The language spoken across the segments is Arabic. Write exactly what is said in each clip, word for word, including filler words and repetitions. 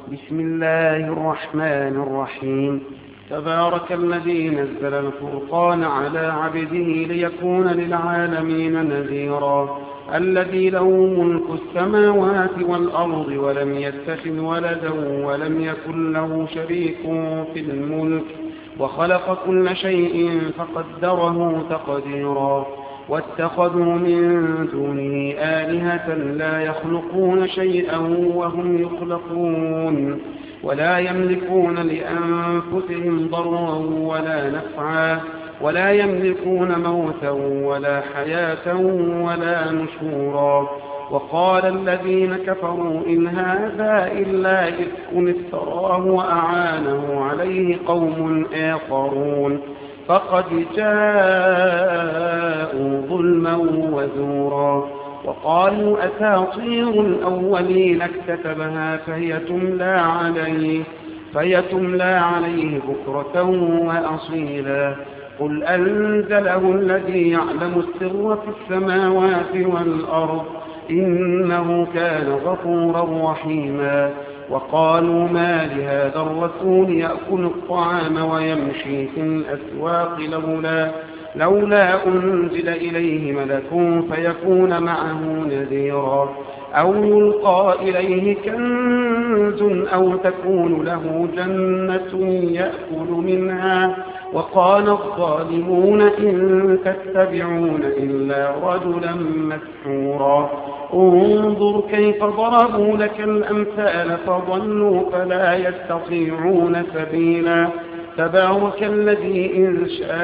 بسم الله الرحمن الرحيم. تبارك الذي نزل الفرقان على عبده ليكون للعالمين نذيرا. الذي له ملك السماوات والأرض ولم يتخذ ولدا ولم يكن له شريك في الملك وخلق كل شيء فقدره تقديرا. واتخذوا من دونه آلهة لا يخلقون شيئا وهم يخلقون ولا يملكون لأنفسهم ضرا ولا نفعا ولا يملكون موتا ولا حياة ولا نشورا. وقال الذين كفروا إن هذا إلا إفك افتراه وأعانه عليه قوم آخرون فقد جاءوا ظلما وزورا. وقالوا أساطير الأولين اكتتبها فهي تملى عليه, فهي تملى عليه بكرة وأصيلا. قل أنزله الذي يعلم السر في السماوات والأرض إنه كان غفورا رحيما. وقالوا ما لهذا الرسول يأكل الطعام ويمشي في الأسواق لولا, لولا أنزل إليه ملك فيكون معه نذيرا أو يلقى إليه كنز أو تكون له جنة يأكل منها. وقال الظالمون إن تتبعون إلا رجلا مسحورا. انظر كيف ضربوا لك الأمثال فضلوا فلا يستطيعون سبيلا. تبارك الذي إن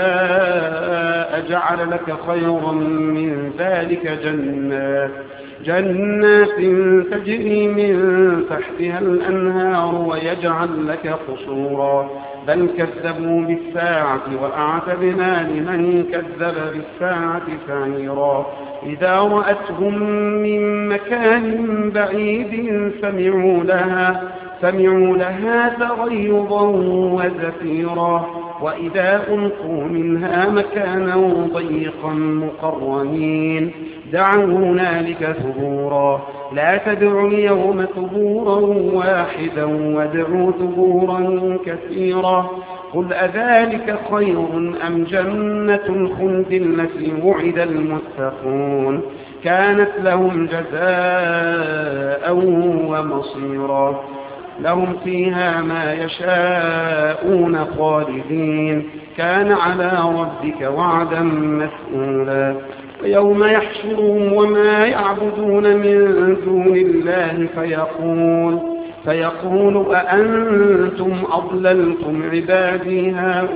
شاء جعل لك خيرا من ذلك جنات جنات تجري من تحتها الأنهار ويجعل لك قصورا. بل كذبوا بالساعة وأعتدنا لمن كذب بالساعة سعيرا. إذا رأتهم من مكان بعيد سمعوا لها سمعوا لها تغيظا وزفيرا. وإذا ألقوا منها مكانا ضيقا مقرنين دعوا هنالك ثبورا. لا تدعوا اليوم ثبورا واحدا وادعوا ثبورا كثيرا. قل أذلك خير أم جنة الخلد التي وعد المتقون كانت لهم جزاء ومصيرا. لهم فيها ما يشاءون خالدين كان على ربك وعدا مسئولا. ويوم يحشرهم وما يعبدون من دون الله فيقول فيقول أأنتم أضللتم عبادي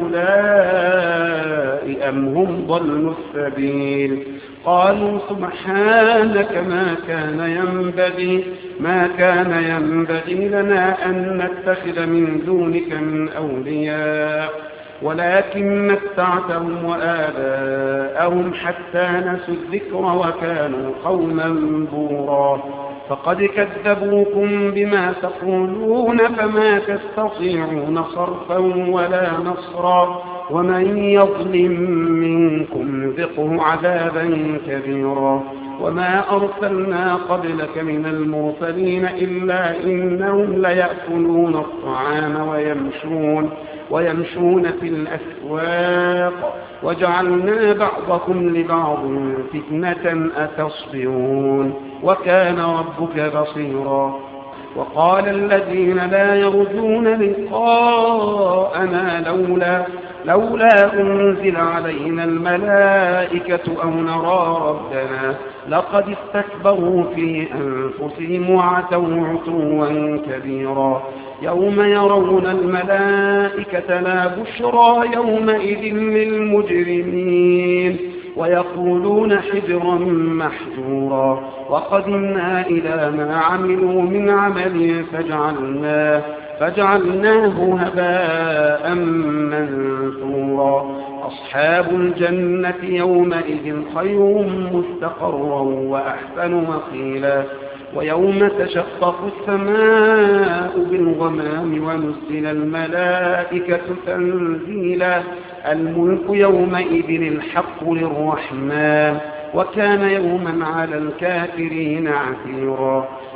هؤلاء أم هم ضلوا السبيل. قالوا سبحانك ما كان ينبغي ما كان ينبغي لنا أن نتخذ من دونك من أولياء ولكن متعتهم وآباءهم حتى نسوا الذكر وكانوا قوما بورا. فقد كذبوكم بما تقولون فما تستطيعون صرفا ولا نصرا. ومن يظلم منكم نذقه عذابا كبيرا. وما أرسلنا قبلك من المرسلين إلا إنهم ليأكلون الطعام ويمشون ويمشون في الأسواق وجعلنا بعضكم لبعض فتنة أتصبرون وكان ربك بصيرا. وقال الذين لا يرجون لقاءنا لولا لولا أنزل علينا الملائكة أو نرى ربنا لقد استكبروا في أنفسهم وعتوا عتوا كبيرا. يوم يرون الملائكة لا بشرى يومئذ للمجرمين ويقولون حجرا محجورا. وقدمنا إلى ما عملوا من عمل فجعلناه فجعلناه هباء منثورا. أصحاب الجنة يومئذ خير مستقرا وأحسن مقيلا. ويوم تشقق السماء بالغمام ونزل الملائكة تنزيلا. الملك يومئذ الحق للرحمن وكان يوما على الكافرين عسيرا.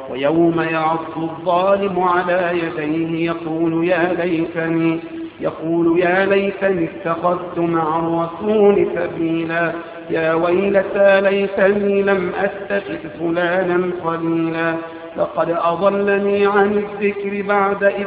ويوم يعض الظالم على يديه يقول يا ليتني يقول يا ليتني اتخذت مع الرسول سبيلا يا ويلتى ليتني لم أتخذ فلانا خليلا لقد أضلني عن الذكر بعد إذ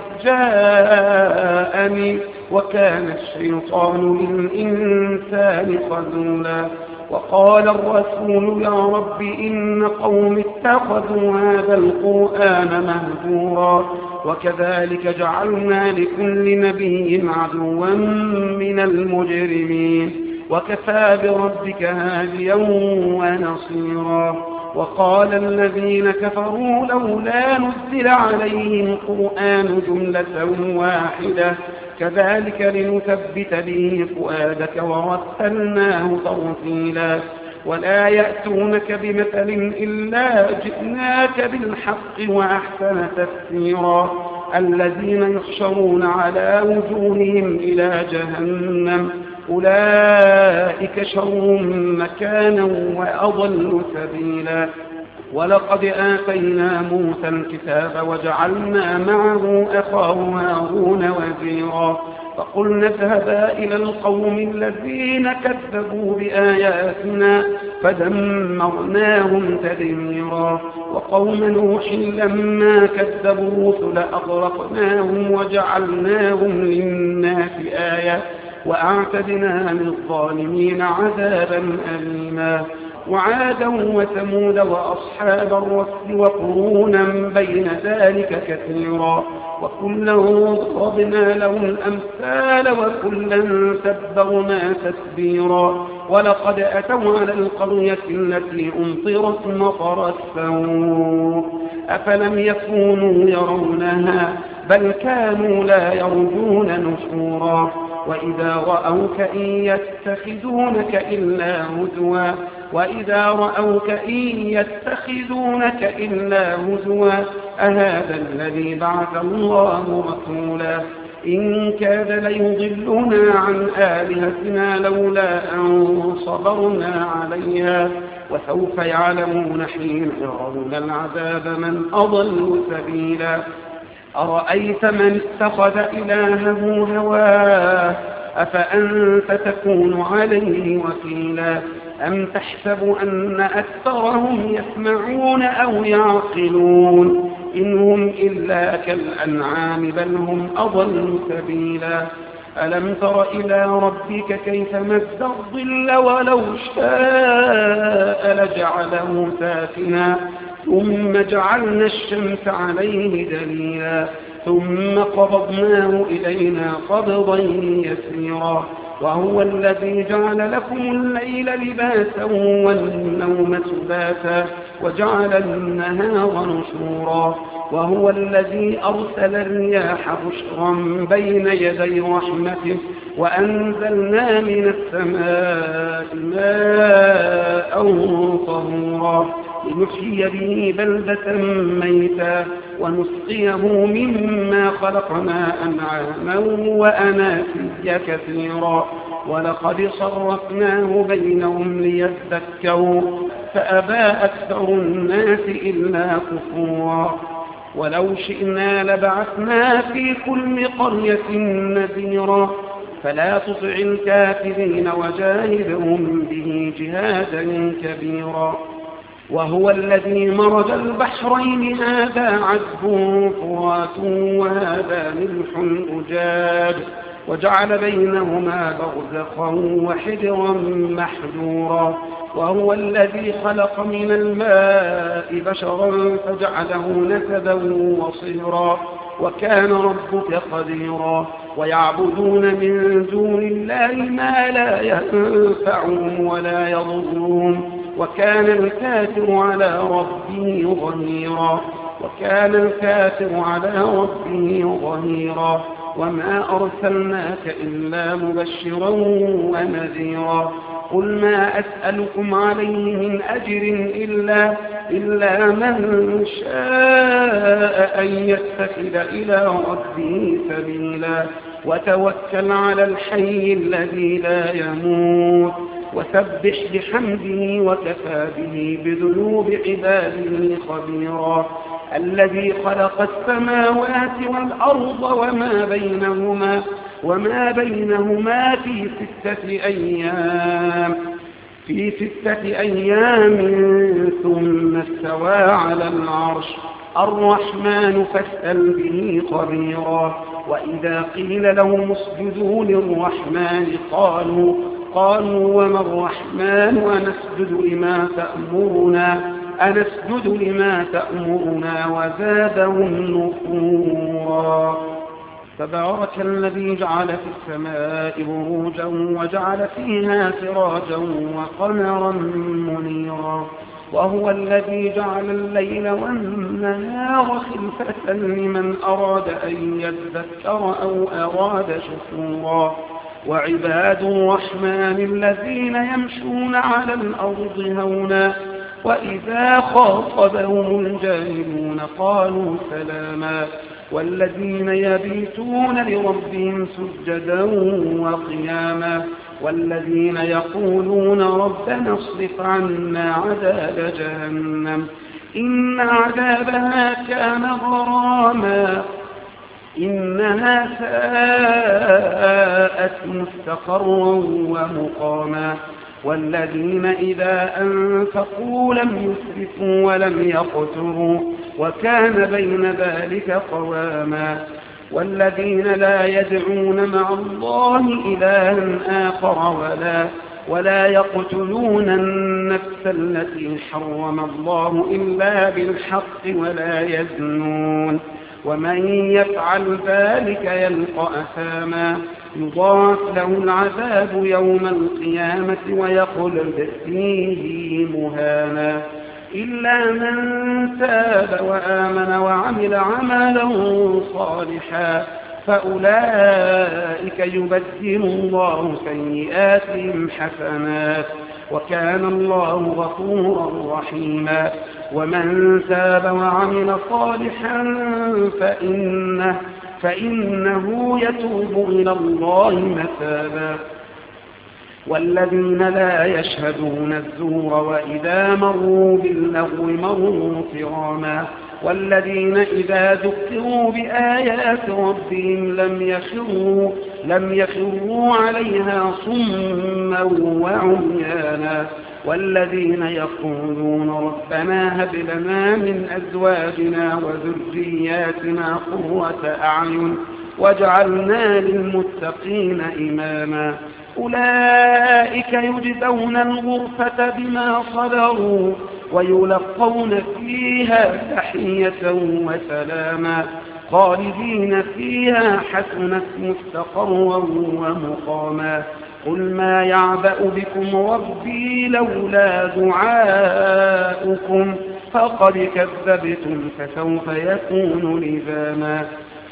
جاءني وكان الشيطان للإنسان خذولا وقال الرسول يا رب إن قوم اتخذوا هذا القرآن مهجورا وكذلك جعلنا لكل نبي عدوا من المجرمين وكفى بربك هاديا ونصيرا وقال الذين كفروا لولا نزل عليه القرآن جملة واحدة كذلك لنثبت به فؤادك ورتلناه ترتيلا ولا يأتونك بمثل إلا جئناك بالحق وأحسن تفسيرا الذين يحشرون على وجوههم إلى جهنم أولئك شر مكانا وأضل سبيلا ولقد آتينا موسى الكتاب وجعلنا معه أخاه هارون وزيرا فقلنا اذهبا إلى القوم الذين كذبوا بآياتنا فدمرناهم تدميرا وقوم نوح لما كذبوا الرسل أغرقناهم وجعلناهم للناس آية وأعتدنا للظالمين عذابا أليما وعادا وثمود وأصحاب الرس وقرونا بين ذلك كثيرا وكلا ضربنا له الأمثال وكلا تبرنا تتبيرا ولقد أتوا على القرية التي أمطرت مطر السوء أفلم يكونوا يرونها بل كانوا لا يرجون نشورا وإذا رأوك إن يتخذونك إلا هزوا وإذا رأوك إن يتخذونك إلا هزوا أهذا الذي بعث الله رسولا إن كاد ليضلنا عن آلهتنا لولا أن صبرنا عليها وسوف يعلمون حين يرون العذاب من أضل سبيلا أرأيت من اتخذ إلهه هواه أفأنت تكون عليه وكيلا أم تحسب أن أكثرهم يسمعون أو يعقلون إن هم إلا كالأنعام بل هم أضل سبيلا ألم تر إلى ربك كيف مد الظل ولو شاء لجعله ساكنا ثم جعلنا الشمس عليه دليلا ثم قبضناه إلينا قبضا يسيرا وهو الذي جعل لكم الليل لباسا والنوم سباتا وجعل النهار نشورا وهو الذي أرسل الرياح بشرا بين يدي رحمته وأنزلنا من السماء ماء طهورا لنحيي به بلدة ميتا ونسقيه مما خلقنا أنعاما وأناسيا كثيرا ولقد صرفناه بينهم ليذكروا فأبى أكثر الناس إلا كفورا ولو شئنا لبعثنا في كل قرية نذيرا فلا تطع الكافرين وجاهدهم به جهادا كبيرا وهو الذي مرج البحرين هذا عذب فرات وهذا ملح أجاج وجعل بينهما برزخا وحجرا محجورا وهو الذي خلق من الماء بشرا فجعله نسبا وصهرا وكان ربك قديرا ويعبدون من دون الله ما لا ينفعهم ولا يضرهم وكان الكافر على ربه ظهيرا وكان الكافر على ربه ظهيرا وما أرسلناك إلا مبشرا ونذيرا قل ما أسألكم عليه من أجر إلا, إلا من شاء أن يتخذ إلى ربه سبيلا وتوكل على الحي الذي لا يموت وسبح بحمده وكفى به بذنوب عباده خبيرا الذي خلق السماوات والأرض وما بينهما وما بينهما في ستة أيام في ستة أيام ثم استوى على العرش الرحمن فاسأل به خبيرا. وإذا قيل لهم اسجدوا للرحمن قالوا قالوا وما الرحمن ونسجد لما تأمرنا أنسجد لما تأمرنا وزادهم نفورا. تبارك الذي جعل في السماء بروجا وجعل فيها سراجا وقمرا منيرا وهو الذي جعل الليل والنهار خلفة لمن أراد أن يذكر أو أراد شكورا. وعباد الرحمن الذين يمشون على الأرض هونا وإذا خاطبهم الجاهلون قالوا سلاما. والذين يبيتون لربهم سجدا وقياما والذين يقولون ربنا اصرف عنا عذاب جهنم إن عذابها كان غراما إنها ساءت مستقرا ومقاما. والذين إذا أنفقوا لم يسرفوا ولم يقتروا وكان بين ذلك قواما. والذين لا يدعون مع الله إلها آخر ولا ولا يقتلون النفس التي حرم الله إلا بالحق ولا يزنون ومن يفعل ذلك يلقى أثاما يضاعف له العذاب يوم القيامة ويخلد فيه مهانا إلا من تاب وآمن وعمل عملا صالحا فأولئك يبدل الله سيئاتهم حسنات وكان الله غفورا رحيما. ومن تاب وعمل صالحا فإنه, فإنه يتوب إلى الله متابا. والذين لا يشهدون الزور وإذا مروا باللغو مروا كراما. والذين إذا ذكروا بآيات ربهم لم يخروا, لم يخروا عليها صما وعميانا. والذين يقولون ربنا هب لنا من أزواجنا وذرياتنا قرة أعين واجعلنا للمتقين إماما. أولئك يجزون الغرفة بما صبروا ويلقون فيها تحية وسلاما خالدين فيها حسنت مستقرا ومقاما. قل ما يعبأ بكم ربي لولا دعاؤكم فقد كذبتم فسوف يكون لزاما.